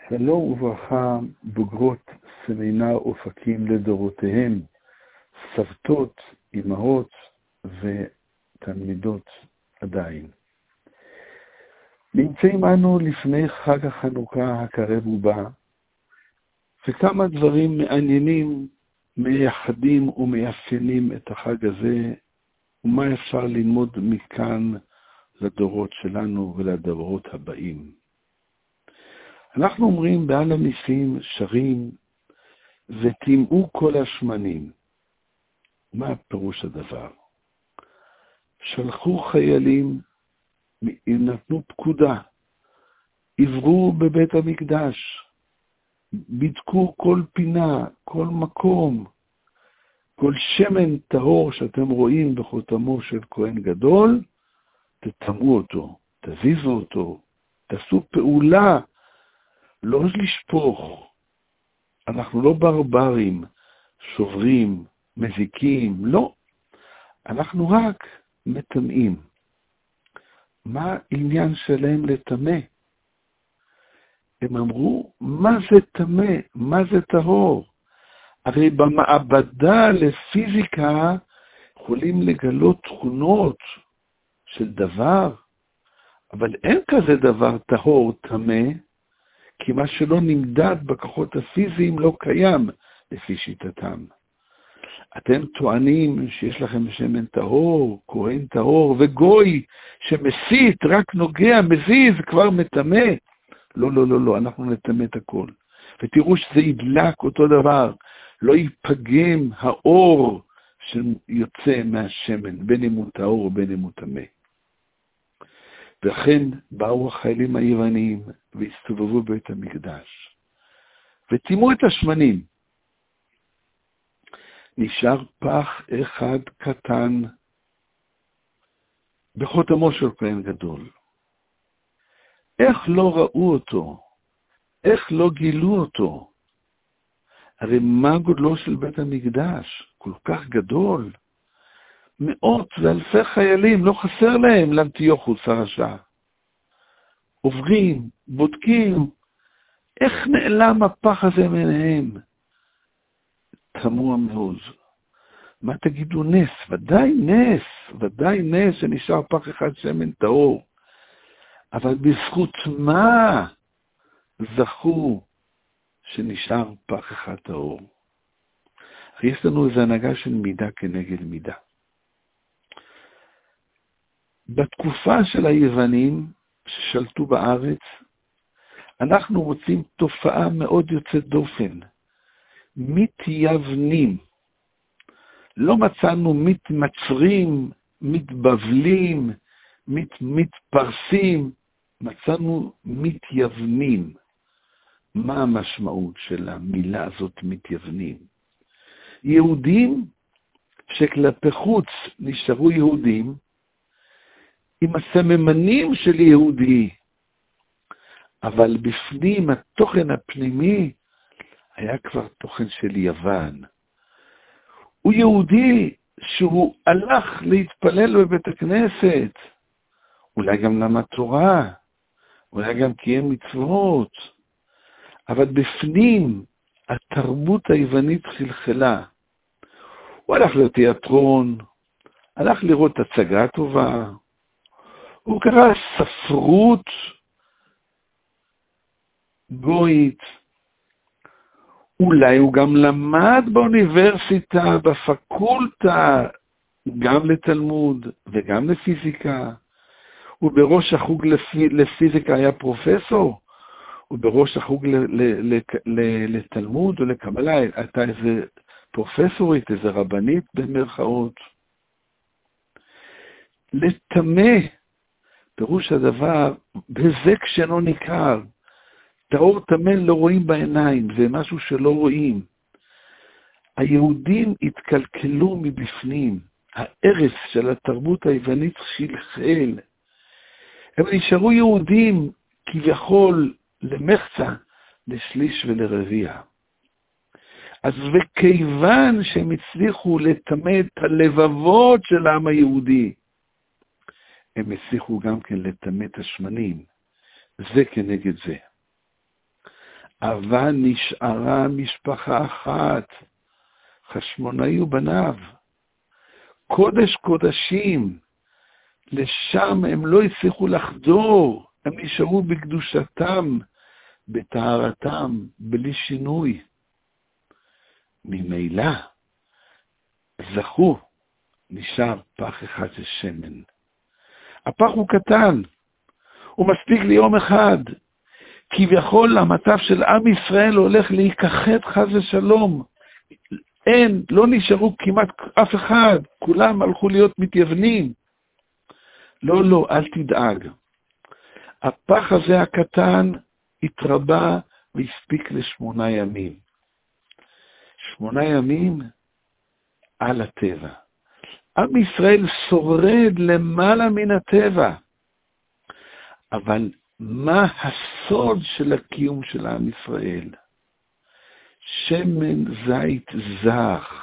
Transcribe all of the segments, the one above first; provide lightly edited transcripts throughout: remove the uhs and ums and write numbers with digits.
שלום וברכה, בוגרות סמינר אופקים לדורותיהם, סבתות, אמהות ותלמידות עדיין. נמצאים אנו לפני חג החנוכה הקרב ובא, וכמה דברים מעניינים, מייחדים ומאפיינים את החג הזה, ומה אפשר ללמוד מכאן לדורות שלנו ולדורות הבאים. אנחנו אומרים בעל הניסים שרים, ותמאו כל השמנים. מה פירוש הדבר? שלחו חיילים, נתנו פקודה, עברו בבית המקדש, בדקו כל פינה, כל מקום, כל שמן טהור שאתם רואים בחותמו של כהן גדול, תטמאו אותו, תזיזו אותו, תעשו פעולה, לא לשפוך. אנחנו לא ברברים, שוברים, מזיקים, לא. אנחנו רק מטמאים. מה העניין שלהם לטמא? הם אמרו, מה זה טמא? מה זה טהור? הרי במעבדה לפיזיקה יכולים לגלות תכונות של דבר, אבל אין כזה דבר טהור, טמא, כי מה שלא נמדד בכוחות הפיזיים לא קיים לפי שיטתם. אתם טוענים שיש לכם שמן טהור, כהן טהור וגוי שמסית, רק נוגע, מזיז, כבר מטמא. לא, לא, לא, לא, אנחנו נטמא את הכל. ותראו שזה ידלק אותו דבר, לא ייפגם האור שיוצא מהשמן, בין אם הוא טהור או בין אם הוא טמא. וכן באו החיילים היווניים והסתובבו בית המקדש וטימאו את השמנים. נשאר פח אחד קטן בחותמו של כהן גדול. איך לא ראו אותו? איך לא גילו אותו? הרי מה גודלו של בית המקדש? כל כך גדול. מאות ואלפי חיילים, לא חסר להם לאנטיוכוס הרשע. עוברים, בודקים, איך נעלם הפח הזה מעיניהם? תמוה מאוד. מה תגידו נס? ודאי נס שנשאר פח אחד שמן טהור. אבל בזכות מה זכו שנשאר פח אחד טהור? יש לנו איזו הנהגה של מידה כנגד מידה. בתקופה של היוונים ששלטו בארץ, אנחנו רוצים תופעה מאוד יוצאת דופן. מתייוונים. לא מצאנו מתמצרים, מתבבלים, מתפרסים, מצאנו מתייוונים. מה המשמעות של המילה הזאת מתייוונים? יהודים שכלפי חוץ נשארו יהודים, עם הסממנים של יהודי, אבל בפנים התוכן הפנימי היה כבר תוכן של יוון. הוא יהודי שהוא הלך להתפלל בבית הכנסת, אולי גם למד תורה, אולי גם קיים מצוות, אבל בפנים התרבות היוונית חלחלה. הוא הלך לתיאטרון, הלך לראות הצגה טובה, הוא קרא ספרות גויית, אולי הוא גם למד באוניברסיטה, בפקולטה, גם לתלמוד וגם לפיזיקה, ובראש החוג לפיזיקה היה פרופסור, ובראש החוג לתלמוד ולקבלה הייתה איזה פרופסורית, איזה רבנית במרכאות. לטמא, פירוש הדבר, בזק שאינו ניכר. טהור טמא לא רואים בעיניים, זה משהו שלא רואים. היהודים התקלקלו מבפנים, הערס של התרבות היוונית חלחל. הם נשארו יהודים כביכול למחצה, לשליש ולרביע. אז וכיוון שהם הצליחו לטמא את הלבבות של העם היהודי, הם הצליחו גם כן לטמא את השמנים, זה כנגד זה. אבל נשארה משפחה אחת, חשמונאי ובניו. קודש קודשים, לשם הם לא הצליחו לחדור, הם נשארו בקדושתם, בטהרתם, בלי שינוי. ממילא, זכו, נשאר פח אחד של שמן. הפח הוא קטן, הוא מספיק ליום אחד, כביכול המצב של עם ישראל הולך להיכחד חס ושלום. אין, לא נשארו כמעט אף אחד, כולם הלכו להיות מתייוונים. לא, לא, אל תדאג. הפח הזה הקטן התרבה והספיק ל8 ימים. 8 ימים על הטבע. עם ישראל שורד למעלה מן הטבע. אבל מה הסוד של הקיום של עם ישראל? שמן זית זך.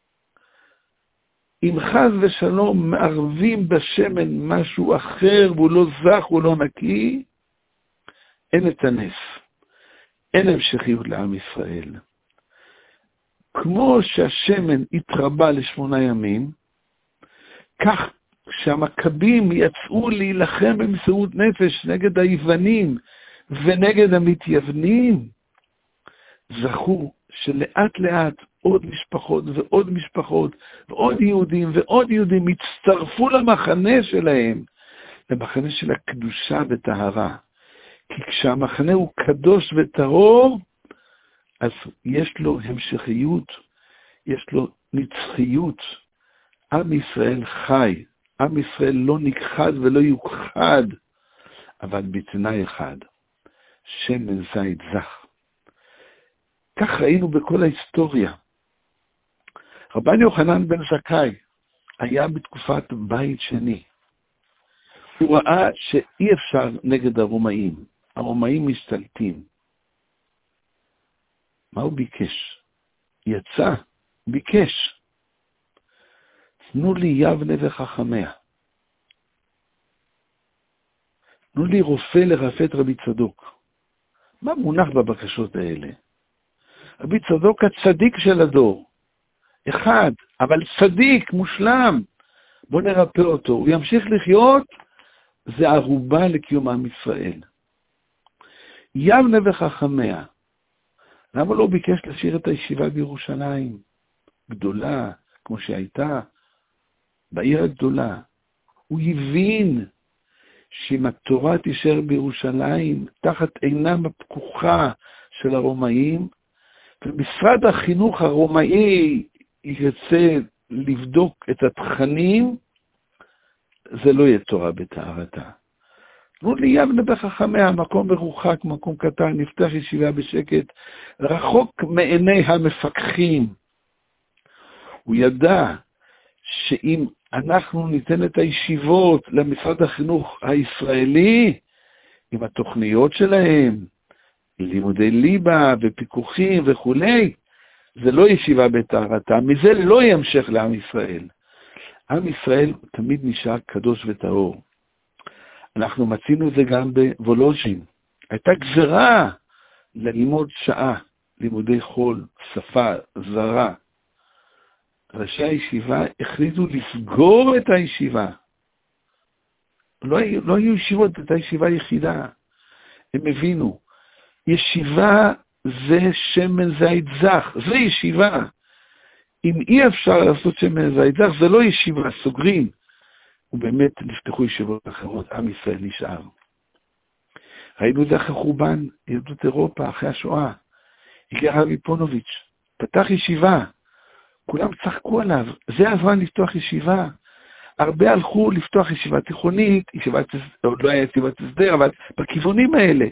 אם חס ושלום מערבים בשמן משהו אחר, והוא לא זך, הוא לא נקי, אין את הנס. אין המשכיות לעם ישראל. כמו שהשמן התרבה ל8 ימים, כך כשהמכבים יצאו להילחם במסירות נפש נגד היוונים ונגד המתייוונים, זכו שלאט לאט עוד משפחות ועוד משפחות ועוד יהודים ועוד יהודים הצטרפו למחנה שלהם, למחנה של הקדושה וטהרה. כי כשהמחנה הוא קדוש וטהור, אז יש לו המשכיות, יש לו נצחיות. עם ישראל חי, עם ישראל לא נכחד ולא יוכחד, אבל בתנאי אחד, שמן זית זך. כך ראינו בכל ההיסטוריה. רבן יוחנן בן זכאי היה בתקופת בית שני. הוא ראה שאי אפשר נגד הרומאים. הרומאים משתלטים. מה הוא ביקש? יצא, ביקש. תנו לי יבנה וחכמיה. תנו לי רופא לרפא את רבי צדוק. מה מונח בבקשות האלה? רבי צדוק הצדיק של הדור. אחד, אבל צדיק, מושלם. בוא נרפא אותו. הוא ימשיך לחיות, זה ערובה לקיום עם ישראל. יבנה וחכמיה. למה לא ביקש לשיר את הישיבה בירושלים? גדולה, כמו שהייתה, בעיר הגדולה. הוא הבין שאם התורה תישאר בירושלים, תחת עינם הפקוחה של הרומאים, ומשרד החינוך הרומאי ירצה לבדוק את התכנים, זה לא יהיה תורה בטהרתה. תנו לי יבנה וחכמיה, מקום מרוחק, מקום קטן, נפתח ישיבה בשקט, רחוק מעיני המפקחים. הוא ידע שאם אנחנו ניתן את הישיבות למשרד החינוך הישראלי, עם התוכניות שלהם, לימודי ליבה ופיקוחים וכו', זה לא ישיבה בטהרתה, מזה לא ימשך לעם ישראל. עם ישראל תמיד נשאר קדוש וטהור. אנחנו מצינו זה גם בוולוז'ין. הייתה גזרה ללימוד שעה, לימודי חול, שפה, זרה. ראשי הישיבה החליטו לסגור את הישיבה. לא היו ישיבות, את הישיבה היחידה. הם הבינו, ישיבה זה שמן זית זך, זה ישיבה. אם אי אפשר לעשות שמן זית זך, זה לא ישיבה, סוגרים. ובאמת נפתחו ישיבות אחרות, עם ישראל נשאר. ראינו את זה אחרי חורבן יהדות אירופה, אחרי השואה. הגיע רבי פונוביץ', פתח ישיבה, כולם צחקו עליו, זה הזמן לפתוח ישיבה. הרבה הלכו לפתוח ישיבה תיכונית, עוד לא היה ישיבת הסדר, אבל בכיוונים האלה,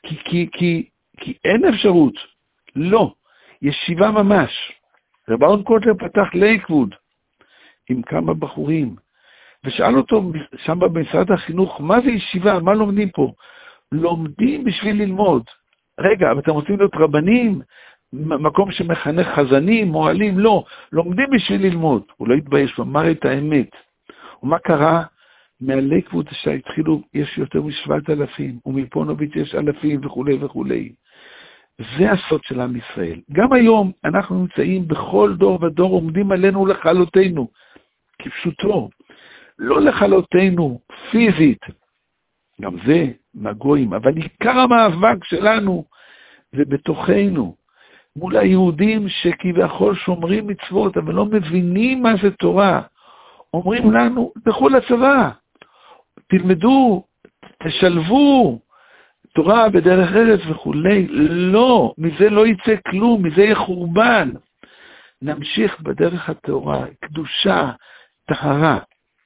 כי אין אפשרות. לא, ישיבה ממש. רבאון קוטלר פתח לייקווד עם כמה בחורים, ושאל אותו שם במשרד החינוך, מה זה ישיבה? מה לומדים פה? לומדים בשביל ללמוד. רגע, אבל אתם רוצים להיות רבנים? מקום שמחנך חזנים, מועלים? לא. לומדים בשביל ללמוד. הוא לא התבייש, הוא אמר את האמת. ומה קרה? מהלייקווד שהתחילו, יש יותר מ7,000, ומפונוביץ' יש אלפים וכו' וכו'. זה הסוד של עם ישראל. גם היום אנחנו נמצאים בכל דור ודור, עומדים עלינו לכלותנו, כפשוטו, לא לכלותנו פיזית, גם זה מהגויים, אבל עיקר המאבק שלנו זה בתוכנו, מול היהודים שכביכול שומרים מצוות, אבל לא מבינים מה זה תורה. אומרים לנו, תלכו לצבא, תלמדו, תשלבו, תורה בדרך ארץ וכולי. לא, מזה לא יצא כלום, מזה יהיה חורבן. נמשיך בדרך התורה, קדושה, טהרה.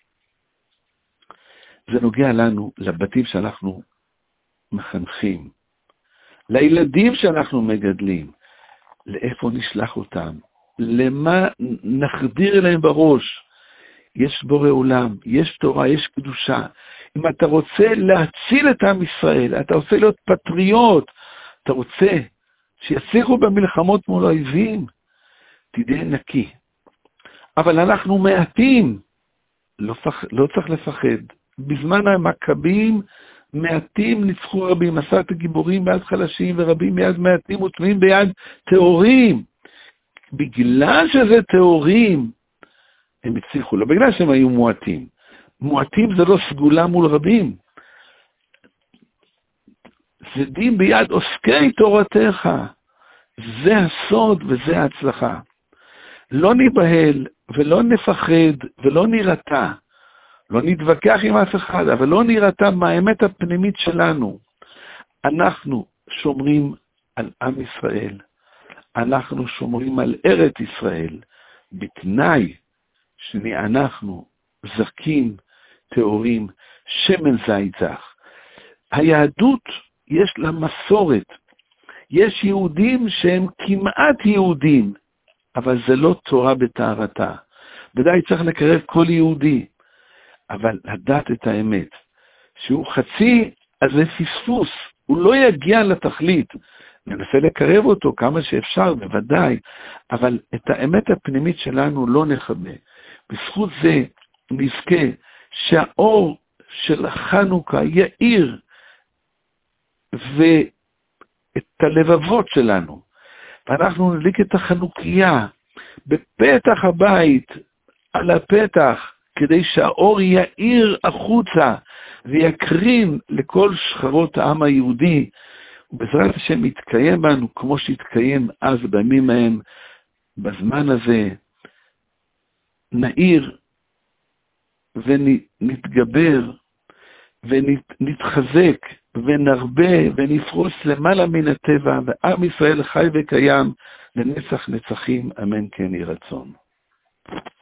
זה נוגע לנו, לבתים שאנחנו מחנכים, לילדים שאנחנו מגדלים, לאיפה נשלח אותם, למה נחדיר אליהם בראש. יש בורא עולם, יש תורה, יש קדושה. אם אתה רוצה להציל את עם ישראל, אתה רוצה להיות פטריוט, אתה רוצה שיצליחו במלחמות מול האויבים, תדע נקי. אבל אנחנו מעטים, לא צריך לפחד. בזמן המכבים, מעטים ניצחו רבים, עשרת גיבורים ביד חלשים, ורבים ביד מעטים וטמאים ביד טהורים. בגלל שזה טהורים, הם הצליחו, לא בגלל שהם היו מועטים. מועטים זה לא סגולה מול רבים. זדים ביד עוסקי תורתך. זה הסוד וזה ההצלחה. לא ניבהל ולא נפחד ולא נירתע. לא נתווכח עם אף אחד, אבל לא נירתע מהאמת הפנימית שלנו. אנחנו שומרים על עם ישראל. אנחנו שומרים על ארץ ישראל. בתנאי שאנחנו זכים, טהורים, שמן זית זך. היהדות יש לה מסורת. יש יהודים שהם כמעט יהודים, אבל זה לא תורה בטהרתה. ודאי צריך לקרב כל יהודי, אבל לדעת את האמת, שהוא חצי, אז זה פספוס, הוא לא יגיע לתכלית. ננסה לקרב אותו כמה שאפשר, בוודאי, אבל את האמת הפנימית שלנו לא נחבא. בזכות זה נזכה שהאור של חנוכה יאיר ואת הלבבות שלנו, ואנחנו נדליק את החנוכיה בפתח הבית, על הפתח, כדי שהאור יאיר החוצה ויקרין לכל שכבות העם היהודי, ובעזרת השם יתקיים בנו כמו שהתקיים אז בימים ההם. בזמן הזה נעיר ונתגבר ונתחזק ונרבה ונפרוס למעלה מן הטבע, ועם ישראל חי וקיים לנצח נצחים, אמן כן יהי רצון.